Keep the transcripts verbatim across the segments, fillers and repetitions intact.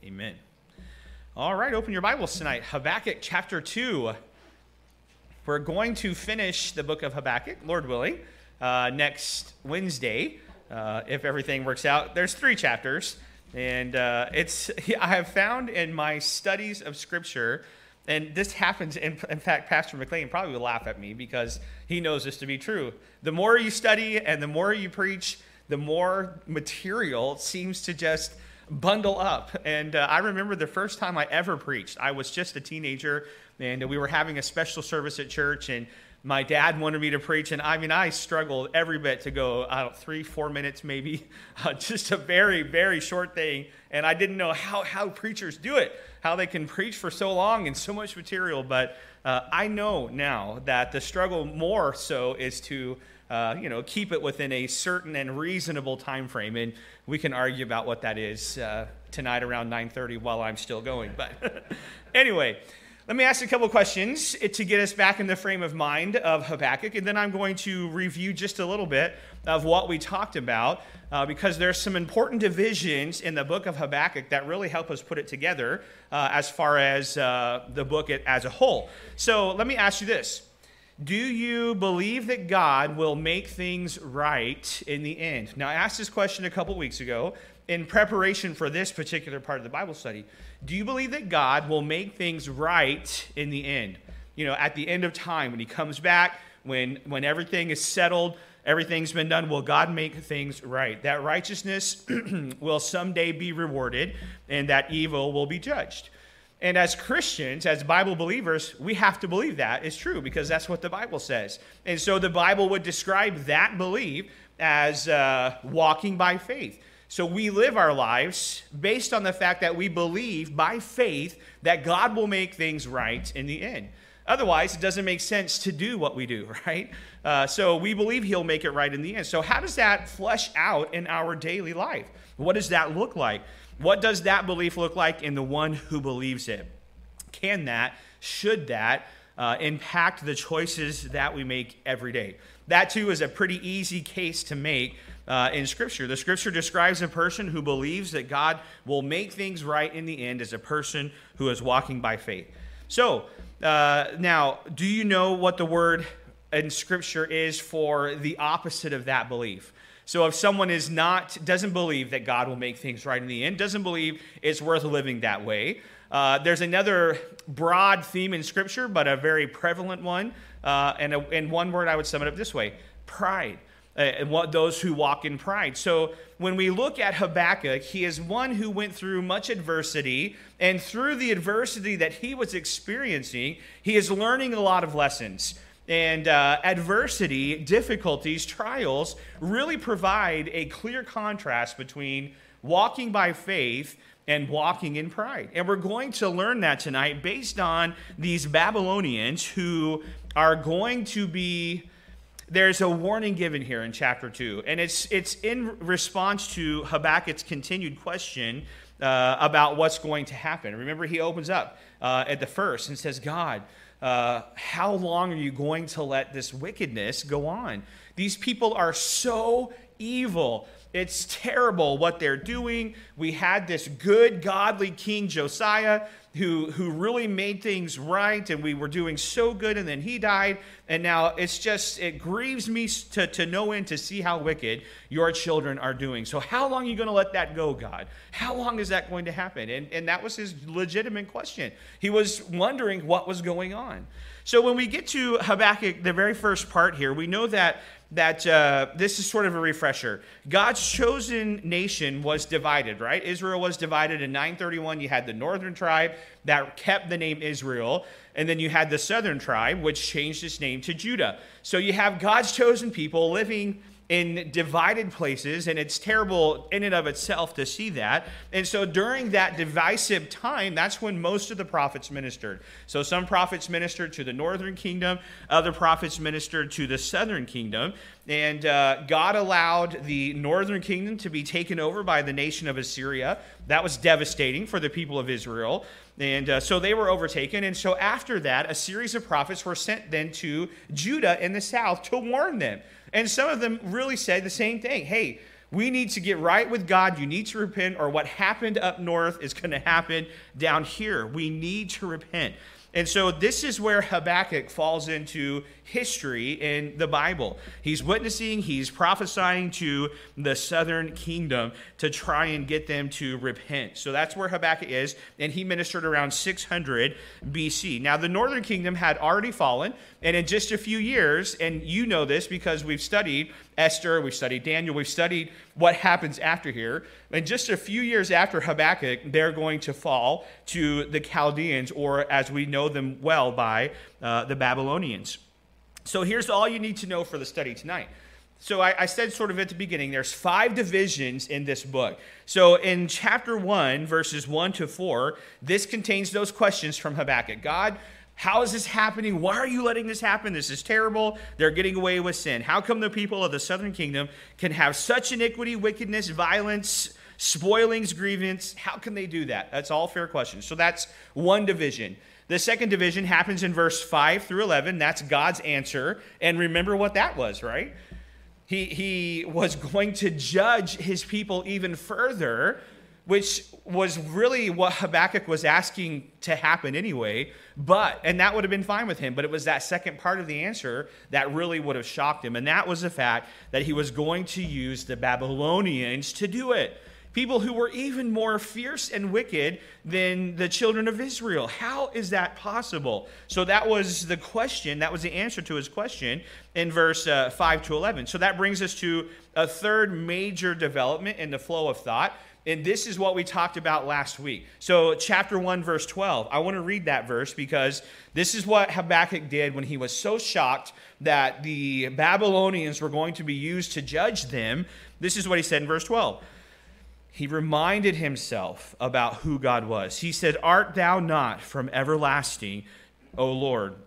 Amen. All right, open your Bibles tonight. Habakkuk chapter two. We're going to finish the book of Habakkuk, Lord willing, uh, next Wednesday, uh, if everything works out. There's three chapters, and uh, it's I have found in my studies of Scripture, and this happens, in, in fact, Pastor McLean probably will laugh at me because he knows this to be true. The more you study and the more you preach, the more material seems to just bundle up. And uh, I remember the first time I ever preached. I was just a teenager, and we were having a special service at church, and my dad wanted me to preach, and I mean, I struggled every bit to go, I don't know, three, four minutes maybe, uh, just a very, very short thing, and I didn't know how, how preachers do it, how they can preach for so long and so much material, but uh, I know now that the struggle more so is to Uh, you know, keep it within a certain and reasonable time frame, and we can argue about what that is uh, tonight around nine thirty while I'm still going. But anyway, let me ask a couple questions to get us back in the frame of mind of Habakkuk, and then I'm going to review just a little bit of what we talked about, uh, because there's some important divisions in the book of Habakkuk that really help us put it together uh, as far as uh, the book as a whole. So let me ask you this. Do you believe that God will make things right in the end? Now, I asked this question a couple weeks ago in preparation for this particular part of the Bible study. Do you believe that God will make things right in the end? You know, at the end of time, when he comes back, when, when everything is settled, everything's been done, will God make things right? That righteousness will someday be rewarded, and that evil will be judged. And as Christians, as Bible believers, we have to believe that is true because that's what the Bible says. And so the Bible would describe that belief as uh, walking by faith. So we live our lives based on the fact that we believe by faith that God will make things right in the end. Otherwise, it doesn't make sense to do what we do, right? Uh, so we believe he'll make it right in the end. So how does that flesh out in our daily life? What does that look like? What does that belief look like in the one who believes it? Can that, should that, uh, impact the choices that we make every day? That, too, is a pretty easy case to make uh, in Scripture. The Scripture describes a person who believes that God will make things right in the end as a person who is walking by faith. So, uh, now, do you know what the word in Scripture is for the opposite of that belief? So if someone is not, doesn't believe that God will make things right in the end, doesn't believe it's worth living that way, uh, there's another broad theme in Scripture, but a very prevalent one. Uh, and a, in one word, I would sum it up this way: pride. Uh, and what those who walk in pride. So when we look at Habakkuk, he is one who went through much adversity, and through the adversity that he was experiencing, he is learning a lot of lessons. And uh, adversity, difficulties, trials really provide a clear contrast between walking by faith and walking in pride. And we're going to learn that tonight based on these Babylonians who are going to be, there's a warning given here in chapter two. And it's, it's in response to Habakkuk's continued question uh, about what's going to happen. Remember, he opens up uh, at the first and says, God, Uh, how long are you going to let this wickedness go on? These people are so evil. It's terrible what they're doing. We had this good, godly king, Josiah, who, who really made things right, and we were doing so good, and then he died. And now it's just, it grieves me to, to no end to see how wicked your children are doing. So how long are you going to let that go, God? How long is that going to happen? And, and that was his legitimate question. He was wondering what was going on. So when we get to Habakkuk, the very first part here, we know that that uh, this is sort of a refresher. God's chosen nation was divided, right? Israel was divided in nine thirty-one. You had the northern tribe that kept the name Israel, and then you had the southern tribe, which changed its name to Judah. So you have God's chosen people living in divided places, and it's terrible in and of itself to see that. And so during that divisive time, that's when most of the prophets ministered. So some prophets ministered to the northern kingdom, other prophets ministered to the southern kingdom, and uh, God allowed the northern kingdom to be taken over by the nation of Assyria. That was devastating for the people of Israel. And uh, so they were overtaken. And so after that, a series of prophets were sent then to Judah in the south to warn them. And some of them really said the same thing. Hey, We need to get right with God. You need to repent, or what happened up north is going to happen down here. We need to repent. And so this is where Habakkuk falls into history in the Bible. He's witnessing, he's prophesying to the southern kingdom to try and get them to repent. So that's where Habakkuk is, and he ministered around six hundred B C. Now, the northern kingdom had already fallen, and in just a few years, and you know this because we've studied Esther, we've studied Daniel, we've studied what happens after here. And just a few years after Habakkuk, they're going to fall to the Chaldeans, or as we know them well by uh, the Babylonians. So here's all you need to know for the study tonight. So I, I said sort of at the beginning, there's five divisions in this book. So in chapter one, verses one to four, this contains those questions from Habakkuk. God, how is this happening? Why are you letting this happen? This is terrible. They're getting away with sin. How come the people of the southern kingdom can have such iniquity, wickedness, violence, spoilings, grievance? How can they do that? That's all fair questions. So that's one division. The second division happens in verse five through eleven. That's God's answer. And remember what that was, right? He, he was going to judge his people even further, which was really what Habakkuk was asking to happen anyway. But, and that would have been fine with him, but it was that second part of the answer that really would have shocked him. And that was the fact that he was going to use the Babylonians to do it. People who were even more fierce and wicked than the children of Israel. How is that possible? So that was the question. That was the answer to his question in verse uh, five to eleven. So that brings us to a third major development in the flow of thought. And this is what we talked about last week. So chapter one, verse twelve. I want to read that verse because this is what Habakkuk did when he was so shocked that the Babylonians were going to be used to judge them. This is what he said in verse twelve. He reminded himself about who God was. He said, "Art thou not from everlasting, O Lord,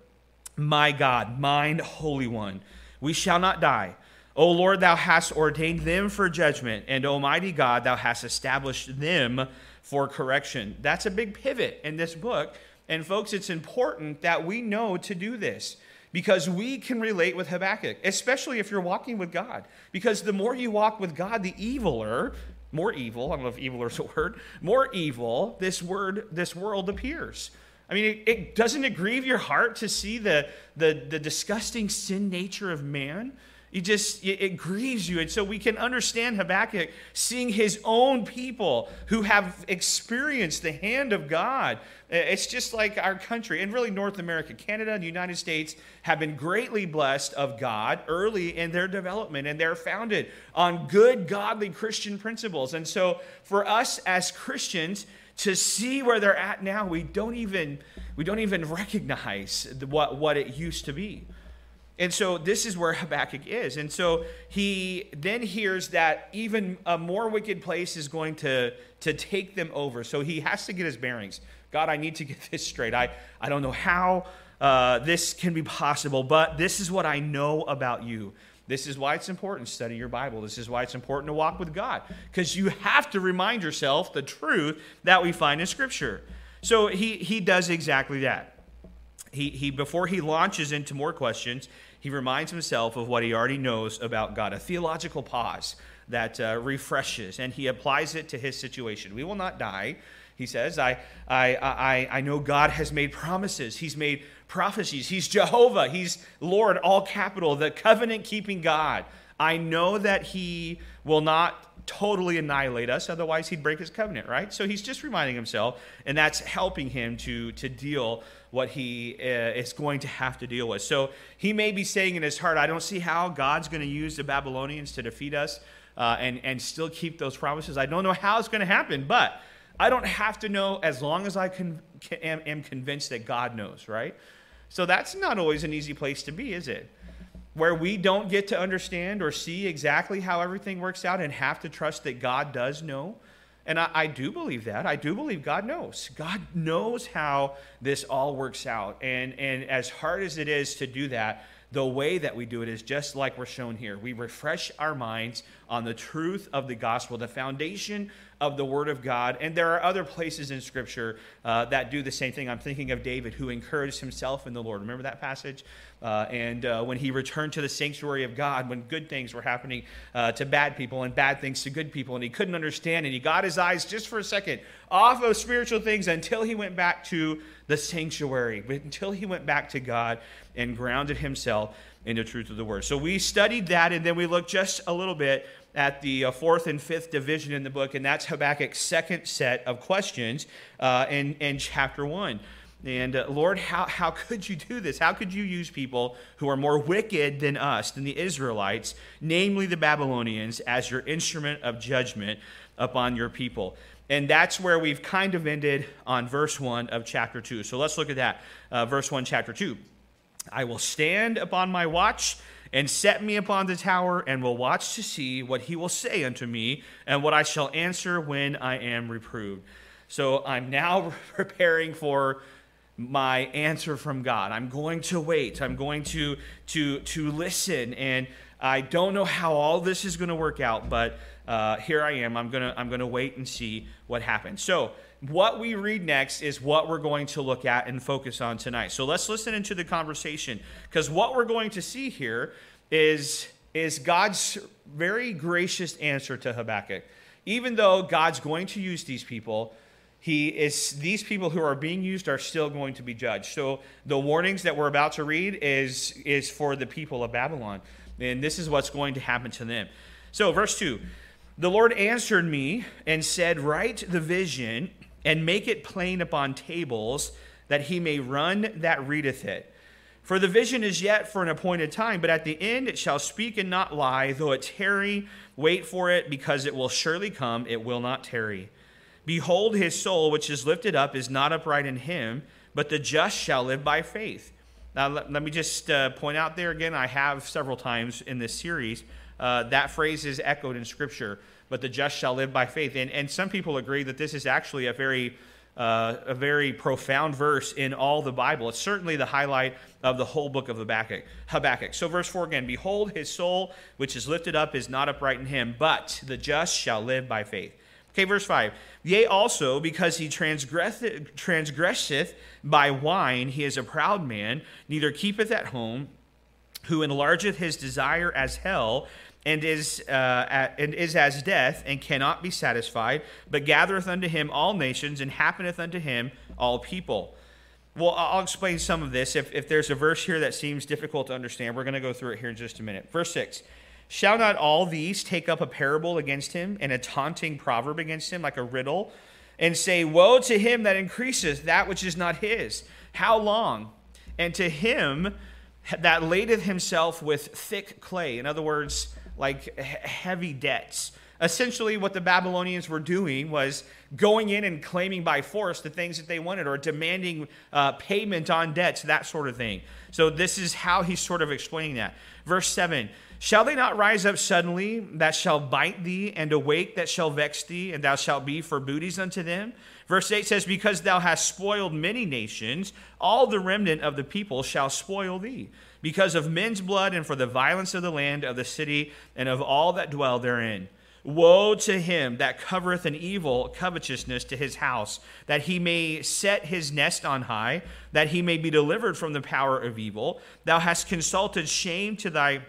my God, mine Holy One? We shall not die. O Lord, thou hast ordained them for judgment, and Almighty God, thou hast established them for correction." That's a big pivot in this book. And folks, it's important that we know to do this, because we can relate with Habakkuk, especially if you're walking with God. Because the more you walk with God, the eviler, more evil, I don't know if evil is a word, more evil this word, this world appears. I mean, it, it doesn't it grieve your heart to see the, the, the disgusting sin nature of man? It just, it, it grieves you. And so we can understand Habakkuk seeing his own people who have experienced the hand of God. It's just like our country, and really North America, Canada, and the United States have been greatly blessed of God early in their development, and they're founded on good, godly Christian principles. And so for us as Christians to see where they're at now, we don't even, we don't even recognize what, what it used to be. And so this is where Habakkuk is. And so he then hears that even a more wicked place is going to, to take them over. So he has to get his bearings. God, I need to get this straight. I, I don't know how uh, this can be possible, but this is what I know about you. This is why it's important to study your Bible. This is why it's important to walk with God, because you have to remind yourself the truth that we find in Scripture. So he, he does exactly that. He, he before he launches into more questions, he reminds himself of what he already knows about God, a theological pause that uh, refreshes, and he applies it to his situation. We will not die, he says. I, I, I, I know God has made promises. He's made prophecies. He's Jehovah. He's Lord, all capital, the covenant-keeping God. I know that he will not totally annihilate us, otherwise he'd break his covenant, right? So he's just reminding himself, and that's helping him to, to deal what he uh, is going to have to deal with. So he may be saying in his heart, I don't see how God's going to use the Babylonians to defeat us uh, and, and still keep those promises. I don't know how it's going to happen, but I don't have to know as long as I can, can, am, am convinced that God knows, right? So that's not always an easy place to be, is it? Where we don't get to understand or see exactly how everything works out and have to trust that God does know. And I, I do believe that. I do believe God knows. God knows how this all works out. And, and as hard as it is to do that, the way that we do it is just like we're shown here. We refresh our minds on the truth of the gospel, the foundation of the Word of God. And there are other places in Scripture uh, that do the same thing. I'm thinking of David, who encouraged himself in the Lord. Remember that passage? Uh, and uh, when he returned to the sanctuary of God, when good things were happening uh, to bad people and bad things to good people, and he couldn't understand, and he got his eyes just for a second off of spiritual things until he went back to the sanctuary, until he went back to God and grounded himself in the truth of the Word. So we studied that, and then we looked just a little bit at the uh, fourth and fifth division in the book, and that's Habakkuk's second set of questions uh, in, in chapter one. And uh, Lord, how, how could you do this? How could you use people who are more wicked than us, than the Israelites, namely the Babylonians, as your instrument of judgment upon your people? And that's where we've kind of ended on verse one of chapter two. So let's look at that. Uh, verse one, chapter two. I will stand upon my watch and set me upon the tower, and will watch to see what he will say unto me, and what I shall answer when I am reproved. So I'm now preparing for my answer from God. I'm going to wait. I'm going to, to, to listen, and I don't know how all this is going to work out, but uh, here I am. I'm going to I'm going to wait and see what happens. So what we read next is what we're going to look at and focus on tonight. So let's listen into the conversation, because what we're going to see here is, is God's very gracious answer to Habakkuk. Even though God's going to use these people, he is these people who are being used are still going to be judged. So the warnings that we're about to read is, is for the people of Babylon. And this is what's going to happen to them. So verse two, the Lord answered me and said, write the vision and make it plain upon tables, that he may run that readeth it. For the vision is yet for an appointed time, but at the end it shall speak and not lie. Though it tarry, wait for it, because it will surely come, it will not tarry. Behold, his soul which is lifted up is not upright in him, but the just shall live by faith. Now let, let me just uh, point out there again, I have several times in this series, uh, that phrase is echoed in Scripture, but the just shall live by faith. And, and some people agree that this is actually a very uh, a very profound verse in all the Bible. It's certainly the highlight of the whole book of Habakkuk. Habakkuk. So verse four again, behold, his soul which is lifted up is not upright in him, but the just shall live by faith. Okay, verse five. Yea, also, because he transgresseth, transgresseth by wine, he is a proud man, neither keepeth at home, who enlargeth his desire as hell, and is uh, at, and is as death, and cannot be satisfied, but gathereth unto him all nations, and happeneth unto him all people. Well, I'll explain some of this. If, if there's a verse here that seems difficult to understand, we're going to go through it here in just a minute. Verse six. Shall not all these take up a parable against him, and a taunting proverb against him, like a riddle, and say, woe to him that increaseth that which is not his? How long? And to him that ladeth himself with thick clay. In other words, like heavy debts. Essentially, what the Babylonians were doing was going in and claiming by force the things that they wanted, or demanding uh, payment on debts, that sort of thing. So this is how he's sort of explaining that. Verse seven, shall they not rise up suddenly that shall bite thee, and awake that shall vex thee, and thou shalt be for booties unto them? Verse eight says, because thou hast spoiled many nations, all the remnant of the people shall spoil thee, because of men's blood, and for the violence of the land, of the city, and of all that dwell therein. Woe to him that covereth an evil covetousness to his house, that he may set his nest on high, that he may be delivered from the power of evil. Thou hast consulted shame to thy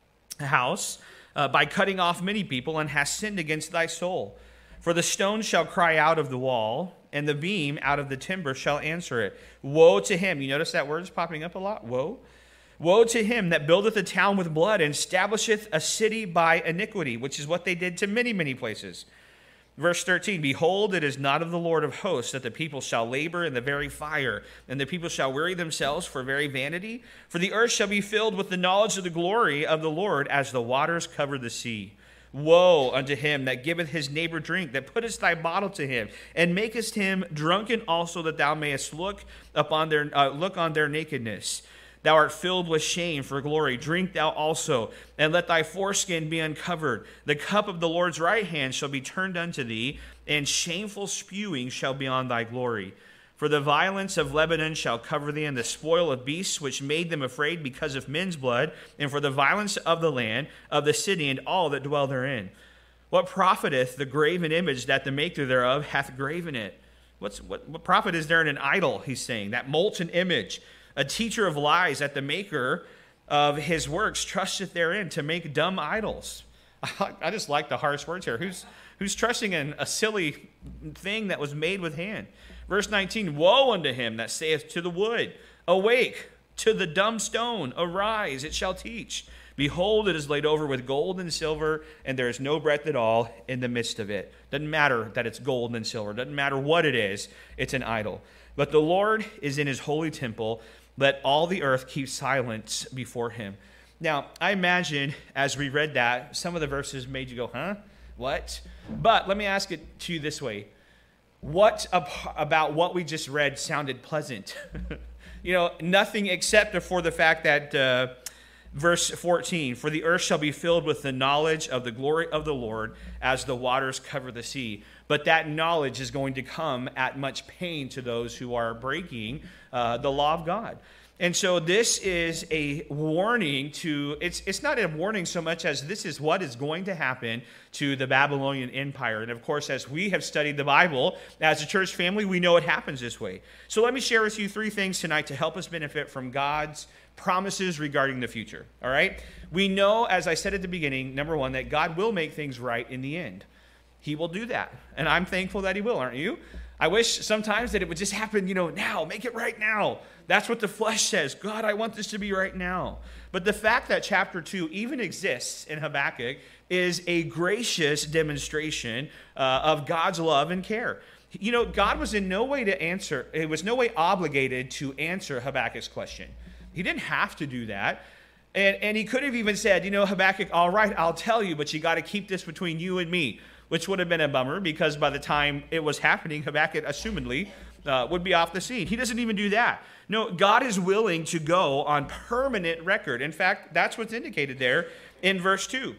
house uh, by cutting off many people, and hast sinned against thy soul. For the stone shall cry out of the wall, and the beam out of the timber shall answer it. Woe to him. You notice that word is popping up a lot? Woe. Woe to him that buildeth a town with blood, and establisheth a city by iniquity, which is what they did to many, many places. Verse thirteen, behold, it is not of the Lord of hosts that the people shall labor in the very fire, and the people shall weary themselves for very vanity. For the earth shall be filled with the knowledge of the glory of the Lord, as the waters cover the sea. Woe unto him that giveth his neighbor drink, that puttest thy bottle to him, and makest him drunken also, that thou mayest look upon their uh, look on their nakedness. Thou art filled with shame for glory. Drink thou also, and let thy foreskin be uncovered. The cup of the Lord's right hand shall be turned unto thee, and shameful spewing shall be on thy glory. For the violence of Lebanon shall cover thee, and the spoil of beasts which made them afraid because of men's blood, and for the violence of the land, of the city, and all that dwell therein. What profiteth the graven image that the maker thereof hath graven it? What's, what, what profit is there in an idol, he's saying, that molten image? A teacher of lies, that the maker of his works trusteth therein to make dumb idols. I, I just like the harsh words here. Who's, who's trusting in a silly thing that was made with hand? Verse nineteen, woe unto him that saith to the wood, awake, to the dumb stone, arise, it shall teach. Behold, it is laid over with gold and silver, and there is no breadth at all in the midst of it. Doesn't matter that it's gold and silver. Doesn't matter what it is. It's an idol. But the Lord is in his holy temple. Let all the earth keep silence before him. Now, I imagine as we read that, some of the verses made you go, huh? What? But let me ask it to you this way. What about what we just read sounded pleasant? You know, nothing except for the fact that uh, verse fourteen, for the earth shall be filled with the knowledge of the glory of the Lord as the waters cover the sea. But that knowledge is going to come at much pain to those who are breaking uh, the law of God. And so this is a warning to, it's it's not a warning so much as this is what is going to happen to the Babylonian Empire. And of course, as we have studied the Bible as a church family, we know it happens this way. So let me share with you three things tonight to help us benefit from God's promises regarding the future. All right? We know, as I said at the beginning, number one, that God will make things right in the end. He will do that. And I'm thankful that he will, aren't you? I wish sometimes that it would just happen, you know, now, make it right now. That's what the flesh says. God, I want this to be right now. But the fact that chapter two even exists in Habakkuk is a gracious demonstration uh, of God's love and care. You know, God was in no way to answer, it was no way obligated to answer Habakkuk's question. He didn't have to do that. And, and he could have even said, you know, Habakkuk, all right, I'll tell you, but you got to keep this between you and me, which would have been a bummer because by the time it was happening, Habakkuk, assumedly, uh, would be off the scene. He doesn't even do that. No, God is willing to go on permanent record. In fact, that's what's indicated there in verse two.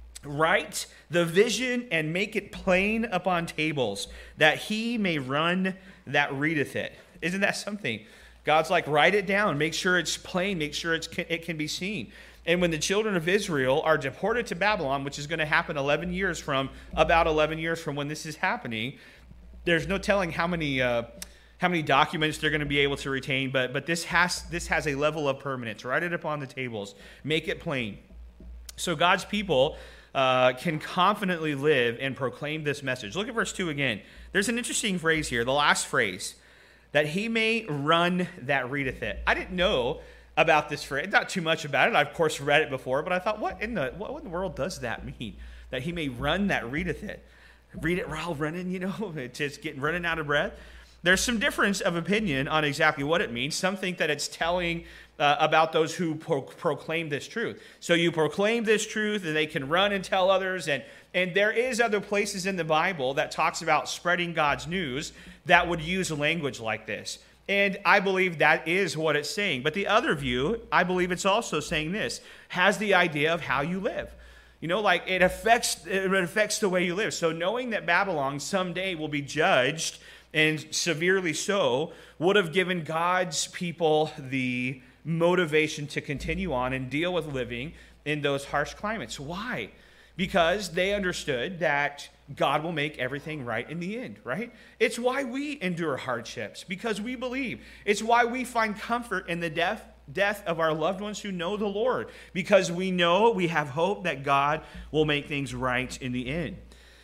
Write the vision and make it plain upon tables, that he may run that readeth it. Isn't that something? God's like, write it down, make sure it's plain, make sure it's, it can be seen. And when the children of Israel are deported to Babylon, which is going to happen eleven years from, about eleven years from when this is happening, there's no telling how many uh, how many documents they're going to be able to retain, but but this has this has a level of permanence. Write it upon the tables, make it plain. So God's people uh, can confidently live and proclaim this message. Look at verse two again. There's an interesting phrase here, the last phrase, that he may run that readeth it. I didn't know about this phrase, not too much about it. I've, of course, read it before, but I thought, what in the what in the world does that mean? That he may run that readeth it. Read it while running, you know, it's just getting running out of breath. There's some difference of opinion on exactly what it means. Some think that it's telling uh, about those who pro- proclaim this truth. So you proclaim this truth and they can run and tell others. And, and there is other places in the Bible that talks about spreading God's news that would use language like this. And I believe that is what it's saying. But the other view, I believe it's also saying this, has the idea of how you live. You know, like it affects, it affects the way you live. So knowing that Babylon someday will be judged, and severely so, would have given God's people the motivation to continue on and deal with living in those harsh climates. Why? Because they understood that God will make everything right in the end, right? It's why we endure hardships, because we believe. It's why we find comfort in the death, death of our loved ones who know the Lord, because we know, we have hope that God will make things right in the end.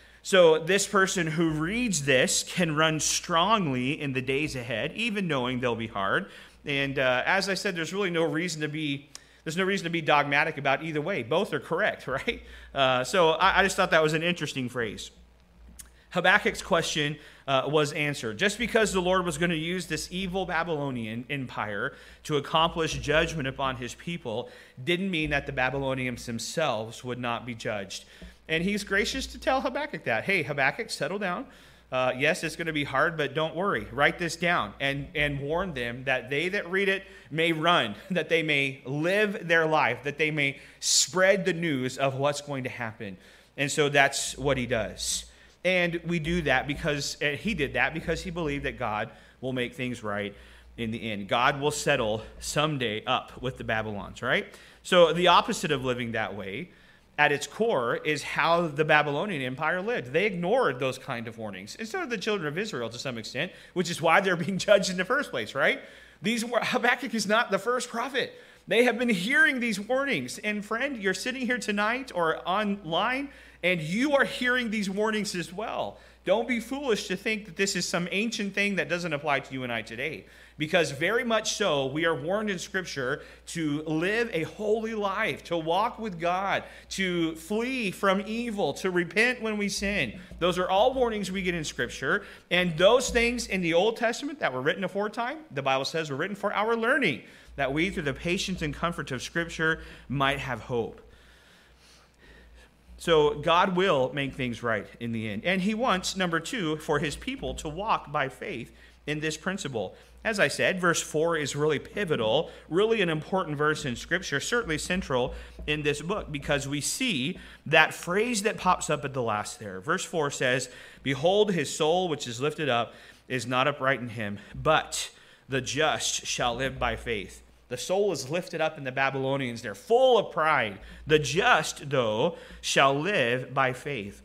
So this person who reads this can run strongly in the days ahead, even knowing they'll be hard. And uh, as I said, there's really no reason to be there's no reason to be dogmatic about either way. Both are correct, right? Uh, so I, I just thought that was an interesting phrase. Habakkuk's question uh, was answered. Just because the Lord was going to use this evil Babylonian empire to accomplish judgment upon his people didn't mean that the Babylonians themselves would not be judged. And he's gracious to tell Habakkuk that. Hey, Habakkuk, settle down. Uh, yes, it's going to be hard, but don't worry. Write this down and, and warn them that they that read it may run, that they may live their life, that they may spread the news of what's going to happen. And so that's what he does. And we do that because uh, he did that because he believed that God will make things right in the end. God will settle someday up with the Babylons, right? So the opposite of living that way at its core is how the Babylonian Empire lived. They ignored those kind of warnings. And so did the children of Israel to some extent, which is why they're being judged in the first place, right? These Habakkuk is not the first prophet. They have been hearing these warnings. And friend, you're sitting here tonight or online, and you are hearing these warnings as well. Don't be foolish to think that this is some ancient thing that doesn't apply to you and I today. Because very much so, we are warned in Scripture to live a holy life, to walk with God, to flee from evil, to repent when we sin. Those are all warnings we get in Scripture. And those things in the Old Testament that were written aforetime, the Bible says were written for our learning, that we, through the patience and comfort of Scripture, might have hope. So God will make things right in the end. And he wants, number two, for his people to walk by faith in this principle. As I said, verse four is really pivotal, really an important verse in Scripture, certainly central in this book, because we see that phrase that pops up at the last there. Verse four says, "Behold, his soul which is lifted up is not upright in him, but the just shall live by faith." The soul is lifted up in the Babylonians. They're full of pride. The just, though, shall live by faith.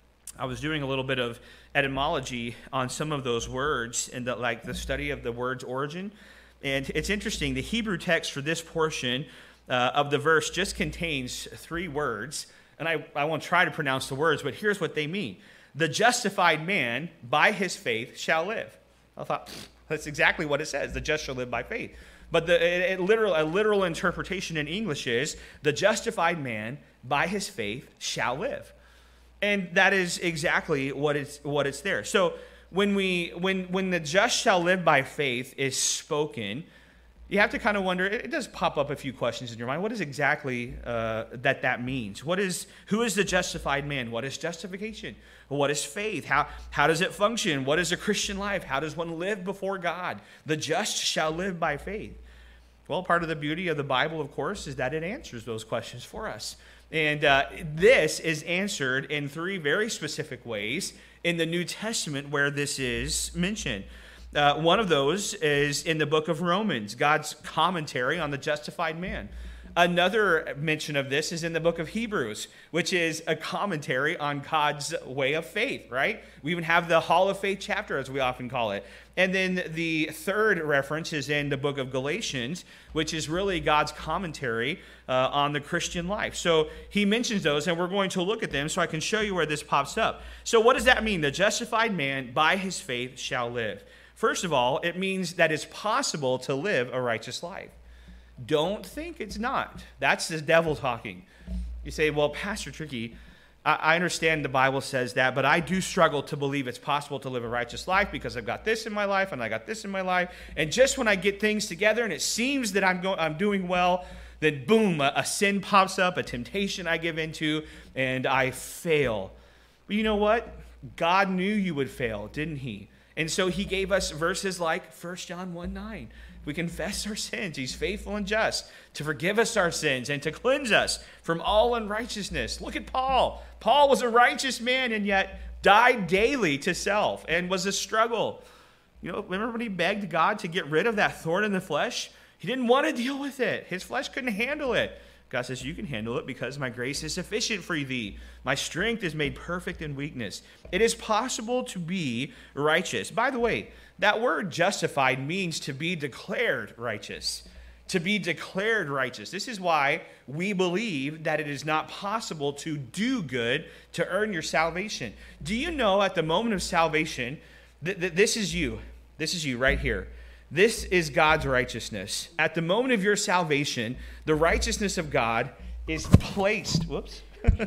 I was doing a little bit of etymology on some of those words and the, like the study of the word's origin. And it's interesting. The Hebrew text for this portion uh, of the verse just contains three words. And I, I won't try to pronounce the words, but here's what they mean. The justified man by his faith shall live. I thought, that's exactly what it says. The just shall live by faith. But the it, it literal, a literal interpretation in English is, the justified man by his faith shall live. And that is exactly what it's what it's there. So when we when when the just shall live by faith is spoken, you have to kind of wonder. It does pop up a few questions in your mind. What is exactly uh, that that means? What is who is the justified man? What is justification? What is faith? How how does it function? What is a Christian life? How does one live before God? The just shall live by faith. Well, part of the beauty of the Bible, of course, is that it answers those questions for us. And uh, this is answered in three very specific ways in the New Testament where this is mentioned. Uh, one of those is in the book of Romans, God's commentary on the justified man. Another mention of this is in the book of Hebrews, which is a commentary on God's way of faith, right? We even have the Hall of Faith chapter, as we often call it. And then the third reference is in the book of Galatians, which is really God's commentary uh, on the Christian life. So he mentions those, and we're going to look at them so I can show you where this pops up. So what does that mean? The justified man by his faith shall live. First of all, it means that it's possible to live a righteous life. Don't think it's not. That's the devil talking. You say, well, Pastor Tricky, I understand the Bible says that, but I do struggle to believe it's possible to live a righteous life because I've got this in my life and I got this in my life. And just when I get things together and it seems that I'm, go- I'm doing well, then boom, a, a sin pops up, a temptation I give into, and I fail. But you know what? God knew you would fail, didn't he? And so he gave us verses like First John one nine. We confess our sins. He's faithful and just to forgive us our sins and to cleanse us from all unrighteousness. Look at Paul. Paul was a righteous man and yet died daily to self and was a struggle. You know, remember when he begged God to get rid of that thorn in the flesh? He didn't want to deal with it. His flesh couldn't handle it. God says, you can handle it because my grace is sufficient for thee. My strength is made perfect in weakness. It is possible to be righteous. By the way, that word justified means to be declared righteous. To be declared righteous. This is why we believe that it is not possible to do good to earn your salvation. Do you know at the moment of salvation, that th- this is you. This is you right here. This is God's righteousness. At the moment of your salvation, the righteousness of God is placed, whoops,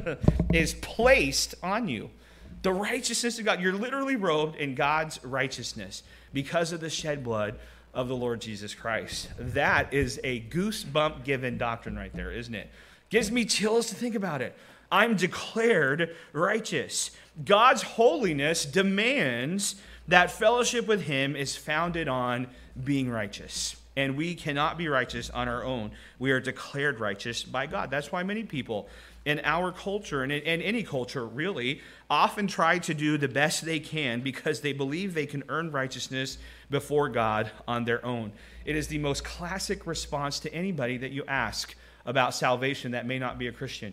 is placed on you. The righteousness of God. You're literally robed in God's righteousness because of the shed blood of the Lord Jesus Christ. That is a goosebump given doctrine right there, isn't it? Gives me chills to think about it. I'm declared righteous. God's holiness demands that fellowship with him is founded on being righteous. And we cannot be righteous on our own. We are declared righteous by God. That's why many people in our culture, and in any culture really, often try to do the best they can because they believe they can earn righteousness before God on their own. It is the most classic response to anybody that you ask about salvation that may not be a Christian.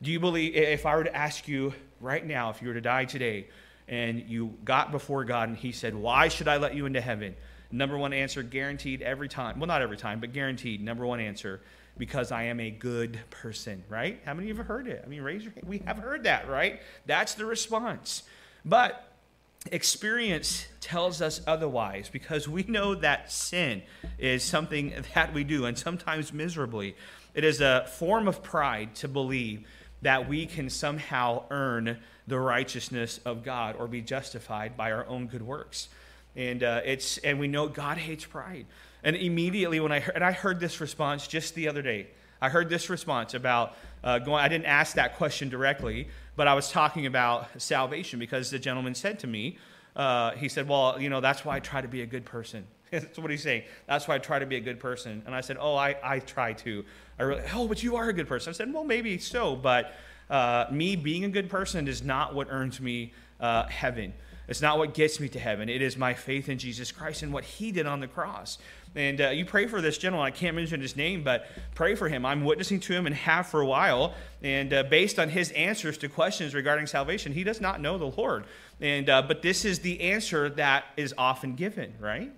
Do you believe, if I were to ask you right now, if you were to die today, and you got before God and he said, why should I let you into heaven? Number one answer, guaranteed every time. Well, not every time, but guaranteed. Number one answer, because I am a good person, right? How many of you have heard it? I mean, raise your hand. We have heard that, right? That's the response. But experience tells us otherwise, because we know that sin is something that we do, and sometimes miserably. It is a form of pride to believe that we can somehow earn the righteousness of God or be justified by our own good works. And uh, it's and we know God hates pride. And immediately when I heard, and I heard this response just the other day. I heard this response about uh, going, I didn't ask that question directly, but I was talking about salvation because the gentleman said to me, uh, he said, well, you know, that's why I try to be a good person. That's what he's saying. That's why I try to be a good person. And I said, oh, I, I try to. I really, oh, but you are a good person. I said, well, maybe so, but uh, me being a good person is not what earns me uh, heaven. It's not what gets me to heaven. It is my faith in Jesus Christ and what he did on the cross. And uh, you pray for this gentleman. I can't mention his name, but pray for him. I'm witnessing to him and have for a while. And uh, based on his answers to questions regarding salvation, he does not know the Lord. And uh, but this is the answer that is often given, right?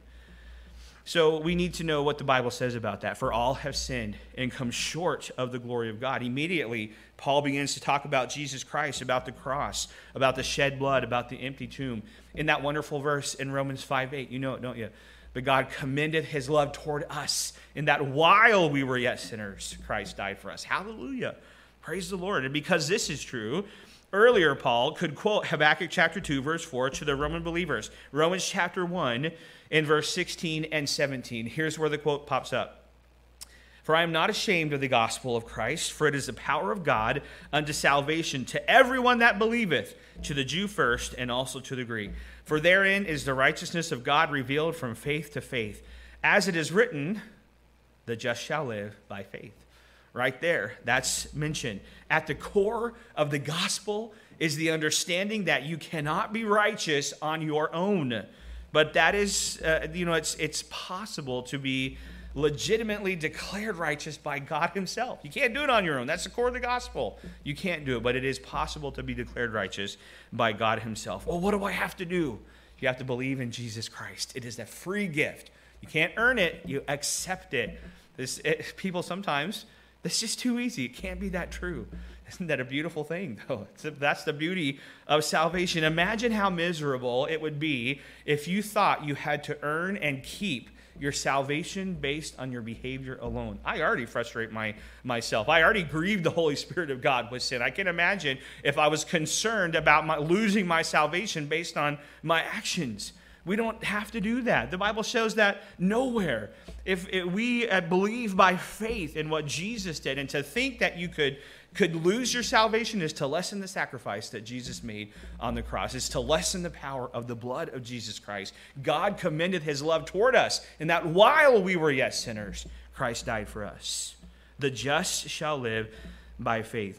So we need to know what the Bible says about that. For all have sinned and come short of the glory of God. Immediately, Paul begins to talk about Jesus Christ, about the cross, about the shed blood, about the empty tomb. In that wonderful verse in Romans five eight, you know it, don't you? But God commended his love toward us in that while we were yet sinners, Christ died for us. Hallelujah. Praise the Lord. And because this is true, earlier Paul could quote Habakkuk chapter two, verse four to the Roman believers. Romans chapter one, in verse sixteen and seventeen. Here's where the quote pops up. For I am not ashamed of the gospel of Christ, for it is the power of God unto salvation to everyone that believeth, to the Jew first, and also to the Greek. For therein is the righteousness of God revealed from faith to faith. As it is written, the just shall live by faith. Right there, that's mentioned. At the core of the gospel is the understanding that you cannot be righteous on your own. But that is, uh, you know, it's it's possible to be legitimately declared righteous by God himself. You can't do it on your own. That's the core of the gospel. You can't do it, but it is possible to be declared righteous by God himself. Well, what do I have to do? You have to believe in Jesus Christ. It is a free gift. You can't earn it. You accept it. This it, people sometimes, it's just too easy. It can't be that true. Isn't that a beautiful thing, though? It's a, that's the beauty of salvation. Imagine how miserable it would be if you thought you had to earn and keep your salvation based on your behavior alone. I already frustrate my myself. I already grieve the Holy Spirit of God with sin. I can imagine if I was concerned about my, losing my salvation based on my actions. We don't have to do that. The Bible shows that nowhere. If, if we uh, believe by faith in what Jesus did, and to think that you could could lose your salvation is to lessen the sacrifice that Jesus made on the cross. It's to lessen the power of the blood of Jesus Christ. God commended his love toward us, and that while we were yet sinners, Christ died for us. The just shall live by faith.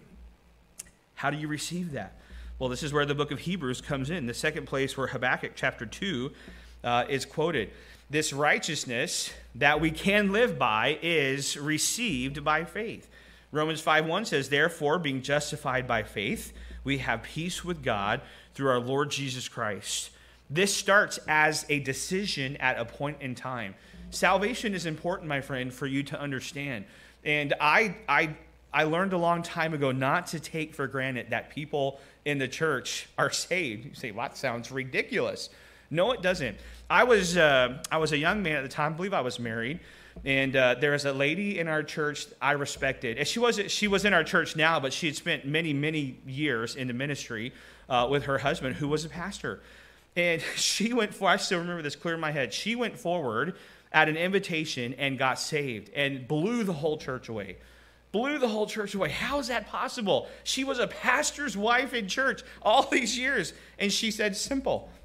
How do you receive that? Well, this is where the book of Hebrews comes in, the second place where Habakkuk chapter two uh, is quoted. This righteousness that we can live by is received by faith. Romans five one says, therefore, being justified by faith, we have peace with God through our Lord Jesus Christ. This starts as a decision at a point in time. Salvation is important, my friend, for you to understand. And I, I, I learned a long time ago not to take for granted that people in the church are saved. You say, well, that sounds ridiculous. No, it doesn't. I was, uh, I was a young man at the time. I believe I was married. And uh, there was a lady in our church I respected. And she was she was in our church now, but she had spent many, many years in the ministry uh, with her husband, who was a pastor. And she went for, I still remember this clear in my head. She went forward at an invitation and got saved and blew the whole church away. Blew the whole church away. How is that possible? She was a pastor's wife in church all these years. And she said, simple.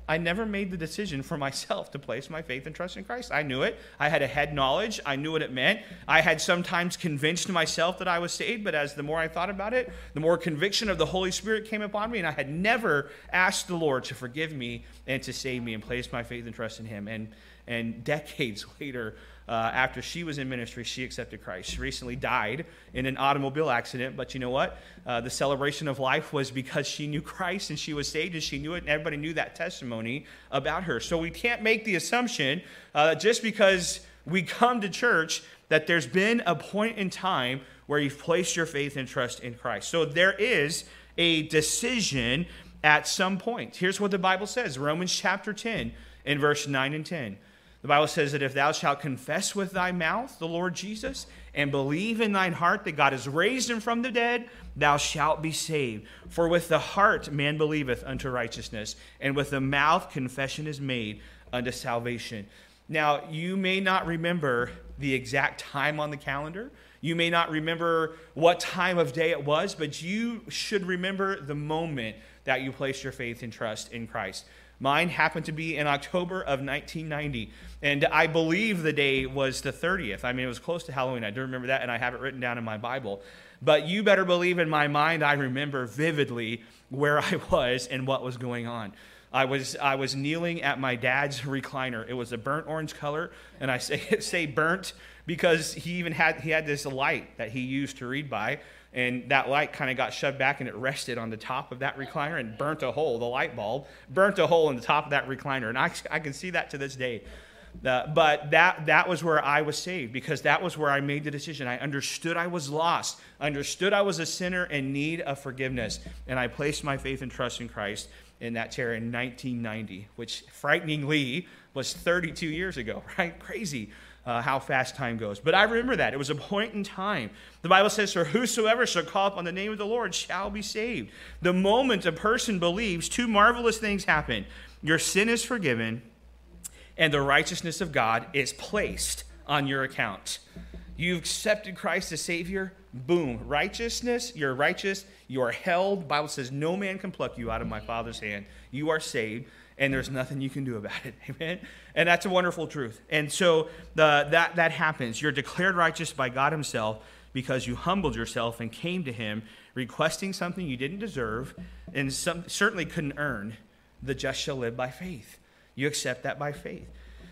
I never made the decision for myself to place my faith and trust in Christ. I knew it. I had a head knowledge. I knew what it meant. I had sometimes convinced myself that I was saved, but as the more I thought about it, the more conviction of the Holy Spirit came upon me, and I had never asked the Lord to forgive me and to save me and place my faith and trust in him. And, and decades later, Uh, after she was in ministry, she accepted Christ. She recently died in an automobile accident, but you know what? Uh, the celebration of life was because she knew Christ and she was saved and she knew it, and everybody knew that testimony about her. So we can't make the assumption uh, just because we come to church that there's been a point in time where you've placed your faith and trust in Christ. So there is a decision at some point. Here's what the Bible says, Romans chapter ten in verse nine and ten. The Bible says that if thou shalt confess with thy mouth the Lord Jesus and believe in thine heart that God has raised him from the dead, thou shalt be saved. For with the heart man believeth unto righteousness, and with the mouth confession is made unto salvation. Now, you may not remember the exact time on the calendar. You may not remember what time of day it was, but you should remember the moment that you placed your faith and trust in Christ. Mine happened to be in October of nineteen ninety, and I believe the day was the thirtieth. I mean, it was close to Halloween. I do remember that, and I have it written down in my Bible. But you better believe in my mind, I remember vividly where I was and what was going on. I was I was kneeling at my dad's recliner. It was a burnt orange color, and I say say burnt because he even had he had this light that he used to read by. And that light kind of got shoved back and it rested on the top of that recliner and burnt a hole. The light bulb burnt a hole in the top of that recliner. And I, I can see that to this day. Uh, but that, that was where I was saved, because that was where I made the decision. I understood I was lost. I understood I was a sinner in need of forgiveness. And I placed my faith and trust in Christ in that chair in nineteen ninety, which frighteningly was thirty-two years ago, right? Crazy. Uh, how fast time goes. But I remember that. It was a point in time. The Bible says, for whosoever shall call upon the name of the Lord shall be saved. The moment a person believes, two marvelous things happen. Your sin is forgiven, and the righteousness of God is placed on your account. You've accepted Christ as Savior. Boom. Righteousness. You're righteous. You are held. The Bible says, no man can pluck you out of my Father's hand. You are saved, and there's nothing you can do about it. Amen? And that's a wonderful truth. And so the, that, that happens. You're declared righteous by God himself because you humbled yourself and came to him requesting something you didn't deserve and some, certainly couldn't earn. The just shall live by faith. You accept that by faith.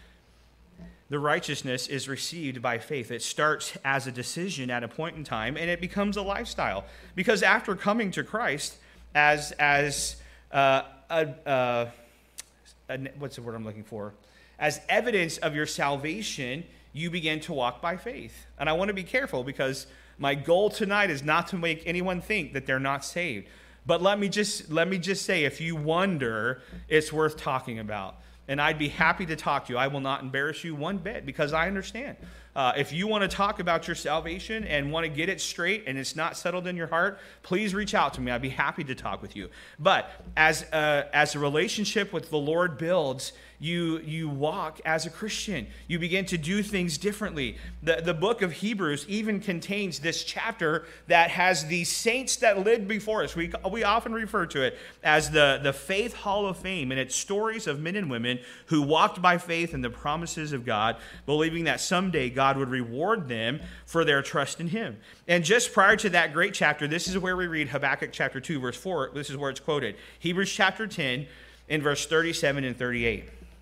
The righteousness is received by faith. It starts as a decision at a point in time, and it becomes a lifestyle. Because after coming to Christ as, as uh, a... a what's the word I'm looking for? As evidence of your salvation, you begin to walk by faith. And I want to be careful because my goal tonight is not to make anyone think that they're not saved. But let me just let me just say, if you wonder, it's worth talking about. And I'd be happy to talk to you. I will not embarrass you one bit because I understand. Uh, if you want to talk about your salvation and want to get it straight and it's not settled in your heart, please reach out to me. I'd be happy to talk with you. But as a, as a relationship with the Lord builds, you you walk as a Christian. You begin to do things differently. The, the book of Hebrews even contains this chapter that has the saints that lived before us. We, we often refer to it as the, the Faith Hall of Fame, and it's stories of men and women who walked by faith in the promises of God, believing that someday God would reward them for their trust in him. And just prior to that great chapter, this is where we read Habakkuk chapter two, verse four. This is where it's quoted. Hebrews chapter ten, in verse thirty-seven and thirty-eight.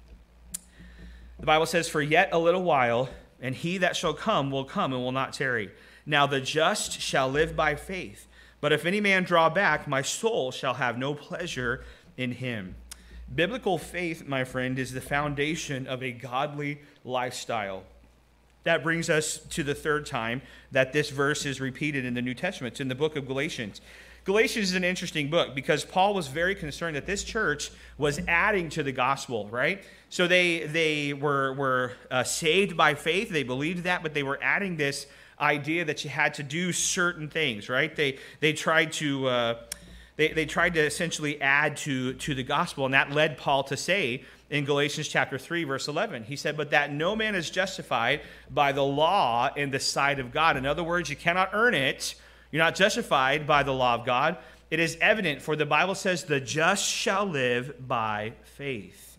The Bible says, for yet a little while, and he that shall come will come and will not tarry. Now the just shall live by faith. But if any man draw back, my soul shall have no pleasure in him. Biblical faith, my friend, is the foundation of a godly lifestyle. That brings us to the third time that this verse is repeated in the New Testament. It's in the book of Galatians. Galatians is an interesting book because Paul was very concerned that this church was adding to the gospel, right? So they they were, were uh, saved by faith. They believed that, but they were adding this idea that you had to do certain things, right? They they tried to uh, they they tried to essentially add to to the gospel, and that led Paul to say in Galatians chapter three, verse eleven, he said, but that no man is justified by the law in the sight of God. In other words, you cannot earn it. You're not justified by the law of God. it is evident, for the Bible says, the just shall live by faith.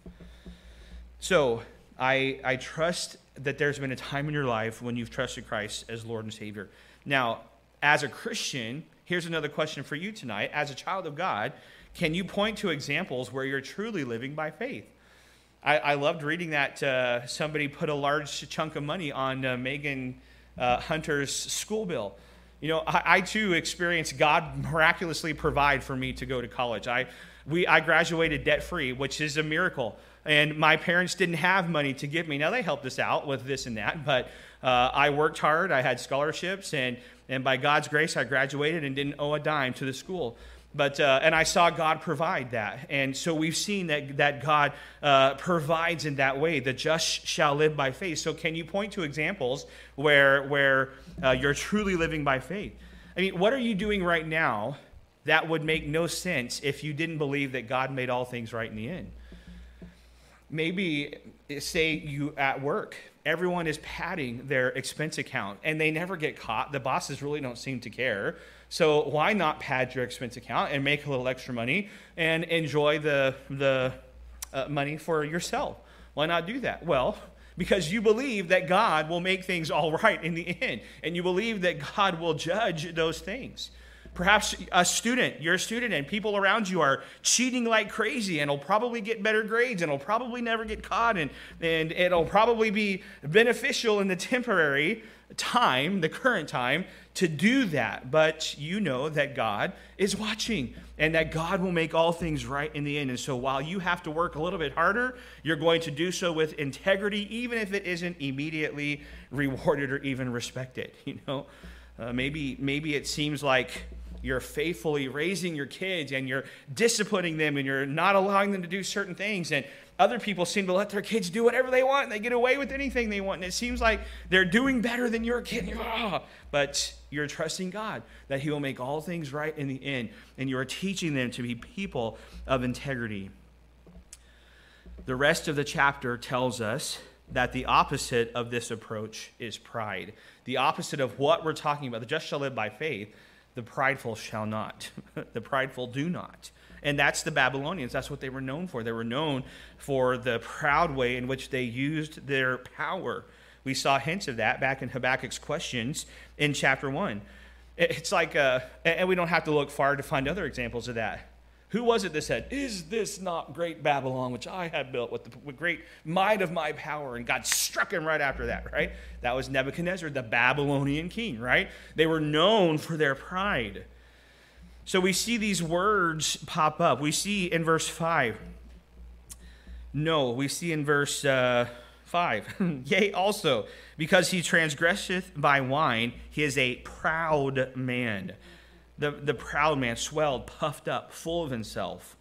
So I, I trust that there's been a time in your life when you've trusted Christ as Lord and Savior. Now, as a Christian, here's another question for you tonight. As a child of God, can you point to examples where you're truly living by faith? I, I loved reading that uh, somebody put a large chunk of money on uh, Megan uh, Hunter's school bill. You know, I, I too experienced God miraculously provide for me to go to college. I we I graduated debt-free, which is a miracle. And my parents didn't have money to give me. Now, they helped us out with this and that, but uh, I worked hard. I had scholarships, and, and by God's grace, I graduated and didn't owe a dime to the school. But uh, and I saw God provide that. And so we've seen that, that God uh, provides in that way. The just shall live by faith. So can you point to examples where, where uh, you're truly living by faith? I mean, what are you doing right now that would make no sense if you didn't believe that God made all things right in the end? Maybe, say you at work, everyone is padding their expense account and they never get caught. The bosses really don't seem to care. So why not pad your expense account and make a little extra money and enjoy the, the uh, money for yourself? Why not do that? Well, because you believe that God will make things all right in the end, and you believe that God will judge those things. Perhaps a student, you're a student, and people around you are cheating like crazy, and will probably get better grades, and will probably never get caught, and, and it'll probably be beneficial in the temporary time, the current time, to do that. But you know that God is watching, and that God will make all things right in the end. And so while you have to work a little bit harder, you're going to do so with integrity, even if it isn't immediately rewarded or even respected. You know, uh, maybe maybe it seems like you're faithfully raising your kids and you're disciplining them and you're not allowing them to do certain things, and other people seem to let their kids do whatever they want and they get away with anything they want, and it seems like they're doing better than your kid. You're, oh. But you're trusting God that He will make all things right in the end, and you are teaching them to be people of integrity. The rest of the chapter tells us that the opposite of this approach is pride. The opposite of what we're talking about, the just shall live by faith, the prideful shall not. The prideful do not. And that's the Babylonians. That's what they were known for. They were known for the proud way in which they used their power. We saw hints of that back in Habakkuk's questions in chapter one. It's like, uh, and we don't have to look far to find other examples of that. Who was it that said, "Is this not great Babylon, which I have built with the with great might of my power?" And God struck him right after that, right? That was Nebuchadnezzar, the Babylonian king, right? They were known for their pride. So we see these words pop up. We see in verse five. No, we see in verse uh, five. Yea, also, because he transgresseth by wine, he is a proud man. The, the proud man, swelled, puffed up, full of himself.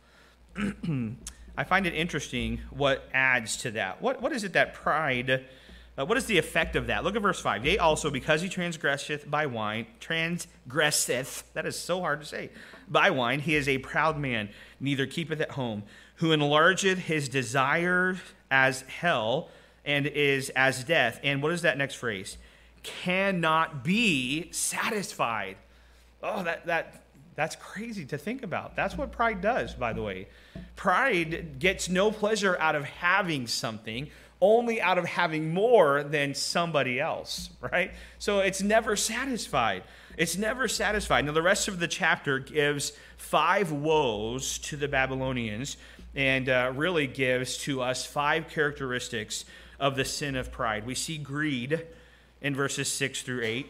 I find it interesting what adds to that. What, what is it that pride, uh, what is the effect of that? Look at verse five. Yea, also, because he transgresseth by wine, transgresseth, that is so hard to say, by wine, he is a proud man, neither keepeth at home, who enlargeth his desire as hell, and is as death. And what is that next phrase? Cannot be satisfied. Oh, that that that's crazy to think about. That's what pride does, by the way. Pride gets no pleasure out of having something, only out of having more than somebody else, right? So it's never satisfied. It's never satisfied. Now, the rest of the chapter gives five woes to the Babylonians, and uh, really gives to us five characteristics of the sin of pride. We see greed in verses six through eight.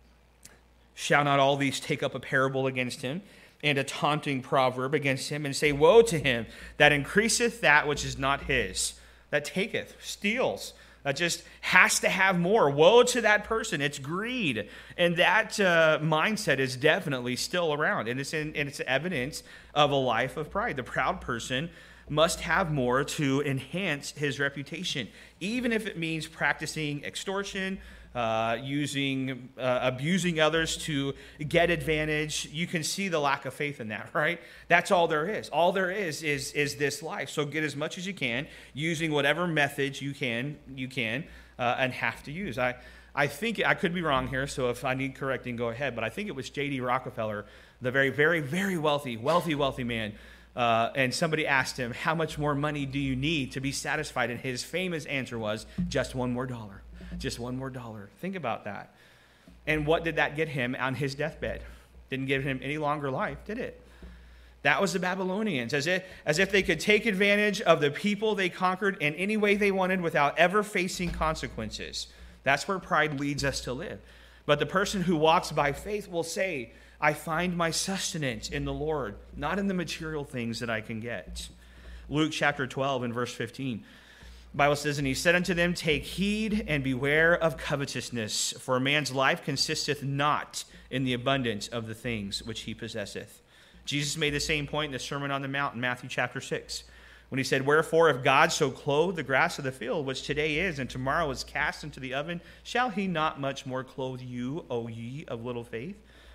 Shall not all these take up a parable against him, and a taunting proverb against him, and say, Woe to him that increaseth that which is not his, that taketh, steals, that just has to have more. Woe to that person. It's greed. And that uh, mindset is definitely still around, and it's, in, and it's evidence of a life of pride. The proud person must have more to enhance his reputation, even if it means practicing extortion, Uh, using, uh, abusing others to get advantage. You can see the lack of faith in that, right? That's all there is. All there is is is this life. So get as much as you can, using whatever methods you can, you can, uh, and have to use. I, I think I could be wrong here, so if I need correcting, go ahead. But I think it was J D Rockefeller the very, very, very wealthy, wealthy, wealthy man. Uh, and somebody asked him, how much more money do you need to be satisfied? And his famous answer was, just one more dollar. Just one more dollar. Think about that. And what did that get him on his deathbed? Didn't give him any longer life, did it? That was the Babylonians, as if, as if they could take advantage of the people they conquered in any way they wanted without ever facing consequences. That's where pride leads us to live. But the person who walks by faith will say, I find my sustenance in the Lord, not in the material things that I can get. Luke chapter twelve and verse fifteen. The Bible says, and he said unto them, take heed and beware of covetousness, for a man's life consisteth not in the abundance of the things which he possesseth. Jesus made the same point in the Sermon on the Mount in Matthew chapter six, when he said, wherefore if God so clothe the grass of the field, which today is and tomorrow is cast into the oven, shall he not much more clothe you, O ye of little faith?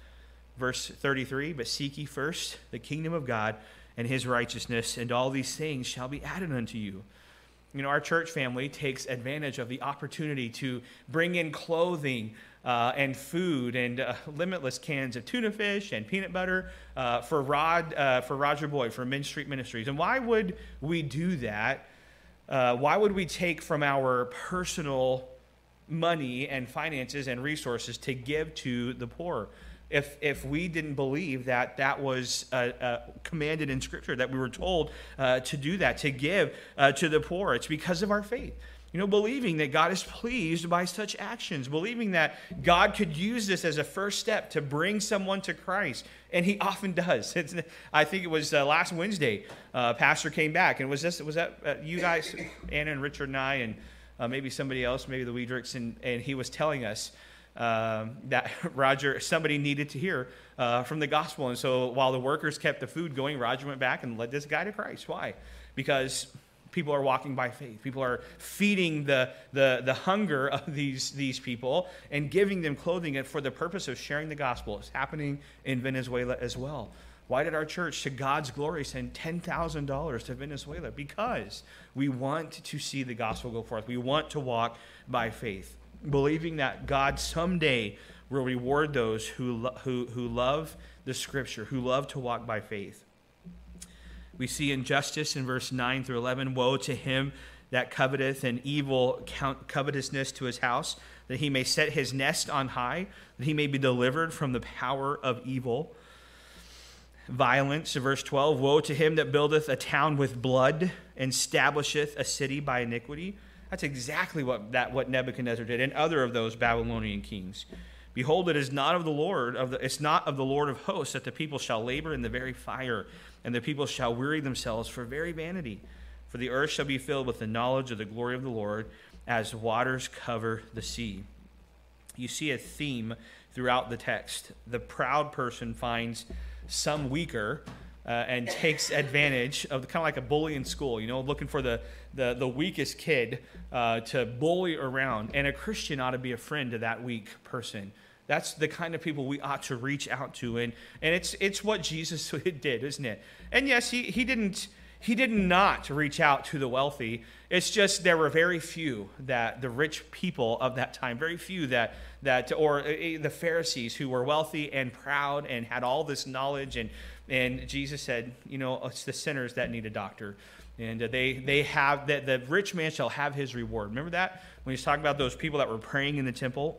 Verse thirty-three, but seek ye first the kingdom of God and his righteousness, and all these things shall be added unto you. You know, our church family takes advantage of the opportunity to bring in clothing uh, and food and uh, limitless cans of tuna fish and peanut butter uh, for Rod, uh, for Roger Boyd, for Main Street Ministries. And why would we do that? Uh, why would we take from our personal money and finances and resources to give to the poor? If if we didn't believe that that was uh, uh, commanded in Scripture, that we were told uh, to do that, to give uh, to the poor, it's because of our faith. You know, believing that God is pleased by such actions, believing that God could use this as a first step to bring someone to Christ, and he often does. It's, I think it was uh, last Wednesday, uh, Pastor came back, and was this was that uh, you guys, Anna and Richard and I, and uh, maybe somebody else, maybe the Weidrichs, and, and he was telling us Um, that Roger, somebody needed to hear uh, from the gospel. And so while the workers kept the food going, Roger went back and led this guy to Christ. Why? Because people are walking by faith. People are feeding the, the, the hunger of these, these people and giving them clothing for the purpose of sharing the gospel. It's happening in Venezuela as well. Why did our church, to God's glory, send ten thousand dollars to Venezuela? Because we want to see the gospel go forth. We want to walk by faith, believing that God someday will reward those who, lo- who, who love the Scripture, who love to walk by faith. We see injustice in verse nine through eleven. Woe to him that coveteth an evil count covetousness to his house, that he may set his nest on high, that he may be delivered from the power of evil. Violence, verse twelve. Woe to him that buildeth a town with blood, and establisheth a city by iniquity. That's exactly what that what Nebuchadnezzar did, and other of those Babylonian kings. Behold, it is not of the Lord of the it's not of the Lord of hosts that the people shall labor in the very fire, and the people shall weary themselves for very vanity. For the earth shall be filled with the knowledge of the glory of the Lord, as waters cover the sea. You see a theme throughout the text. The proud person finds some weaker uh, and takes advantage of the, kind of like a bully in school, you know, looking for the the, the weakest kid uh, to bully around. And a Christian ought to be a friend to that weak person. That's the kind of people we ought to reach out to. And and it's it's what Jesus did, isn't it? And yes, he, he didn't he did not reach out to the wealthy. It's just there were very few that the rich people of that time, very few that that or the Pharisees who were wealthy and proud and had all this knowledge. And and Jesus said, you know, it's the sinners that need a doctor. And they they have that the rich man shall have his reward. Remember that when he's talking about those people that were praying in the temple.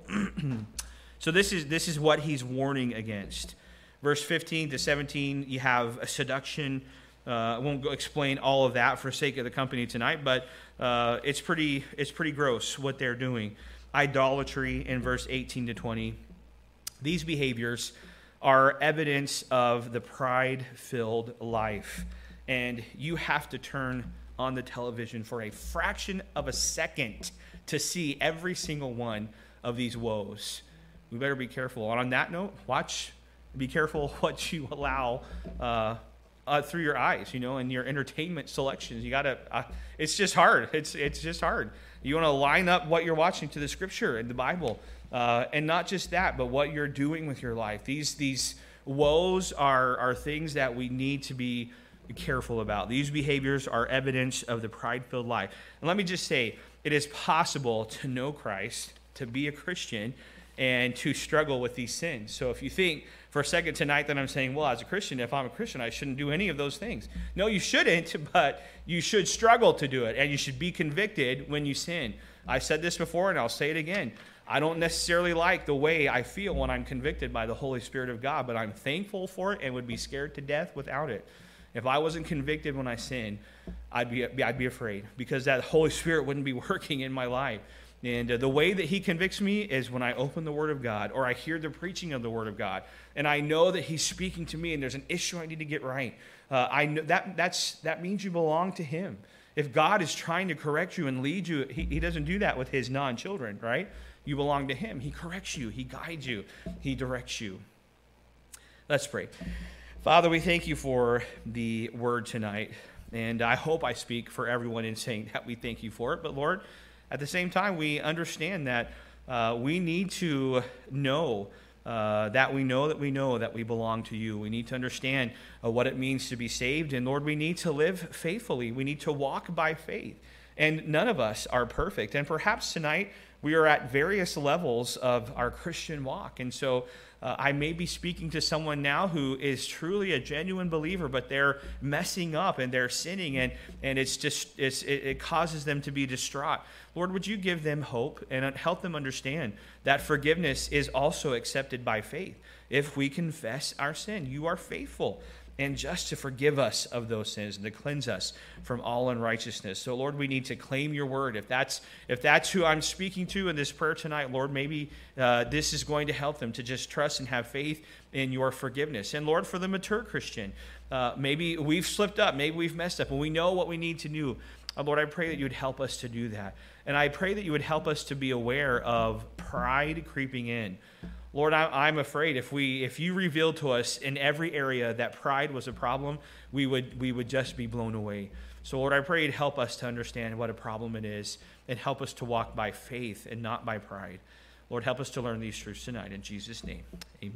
So this is this is what he's warning against. Verse fifteen to seventeen, you have a seduction. Uh, I won't go explain all of that for sake of the company tonight, but uh, it's pretty it's pretty gross what they're doing. Idolatry in verse eighteen to twenty. These behaviors are evidence of the pride-filled life. And you have to turn on the television for a fraction of a second to see every single one of these woes. We better be careful. And on that note, watch, be careful what you allow uh, uh, through your eyes, you know, and your entertainment selections. You gotta. Uh, it's just hard. It's it's just hard. You want to line up what you're watching to the Scripture and the Bible, uh, and not just that, but what you're doing with your life. These these woes are are things that we need to be careful about. These behaviors are evidence of the pride-filled life. And let me just say, it is possible to know Christ, to be a Christian, and to struggle with these sins. So if you think for a second tonight that I'm saying, well, as a Christian, if I'm a Christian, I shouldn't do any of those things. No, you shouldn't, but you should struggle to do it, and you should be convicted when you sin. I've said this before, and I'll say it again. I don't necessarily like the way I feel when I'm convicted by the Holy Spirit of God, but I'm thankful for it and would be scared to death without it. If I wasn't convicted when I sin, I'd be I'd be afraid, because that Holy Spirit wouldn't be working in my life. And uh, the way that he convicts me is when I open the Word of God, or I hear the preaching of the Word of God, and I know that he's speaking to me and there's an issue I need to get right. Uh, I know that that's that means you belong to him. If God is trying to correct you and lead you, he, he doesn't do that with his non-children, right? You belong to him. He corrects you. He guides you. He directs you. Let's pray. Father, we thank you for the word tonight, and I hope I speak for everyone in saying that we thank you for it. But Lord, at the same time, we understand that uh, we need to know uh, that we know that we know that we belong to you. We need to understand uh, what it means to be saved, and Lord, we need to live faithfully. We need to walk by faith, and none of us are perfect. And perhaps tonight we are at various levels of our Christian walk, and so Uh, I may be speaking to someone now who is truly a genuine believer, but they're messing up and they're sinning, and, and it's just it's, it, it causes them to be distraught. Lord, would you give them hope and help them understand that forgiveness is also accepted by faith? If we confess our sin, you are faithful and just to forgive us of those sins and to cleanse us from all unrighteousness. So, Lord, we need to claim your word. If that's if that's who I'm speaking to in this prayer tonight, Lord, maybe uh, this is going to help them to just trust and have faith in your forgiveness. And, Lord, for the mature Christian, uh, maybe we've slipped up, maybe we've messed up, and we know what we need to do. Uh, Lord, I pray that you would help us to do that. And I pray that you would help us to be aware of pride creeping in. Lord, I'm afraid if we, if you revealed to us in every area that pride was a problem, we would, we would just be blown away. So, Lord, I pray you'd help us to understand what a problem it is and help us to walk by faith and not by pride. Lord, help us to learn these truths tonight. In Jesus' name, amen.